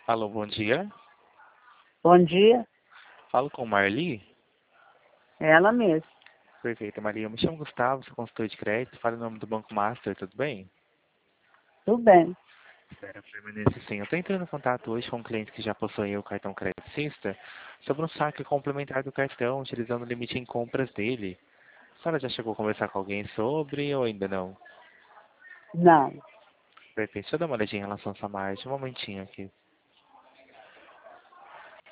Alô, bom dia. Bom dia, Falo com Marli. é ela mesma. Perfeito, Maria. Eu me chamo Gustavo, sou consultor de crédito, falo em nome do Banco Master, tudo bem? Tudo bem. Espera, permaneça sim. Eu estou entrando em contato hoje com um cliente que já possui o cartão Credicista sobre um saque complementar do cartão, utilizando o limite em compras dele. A senhora já chegou a conversar com alguém sobre ou ainda não? Não, Perfeito. Deixa eu dar uma olhadinha em relação a essa margem. Um momentinho aqui.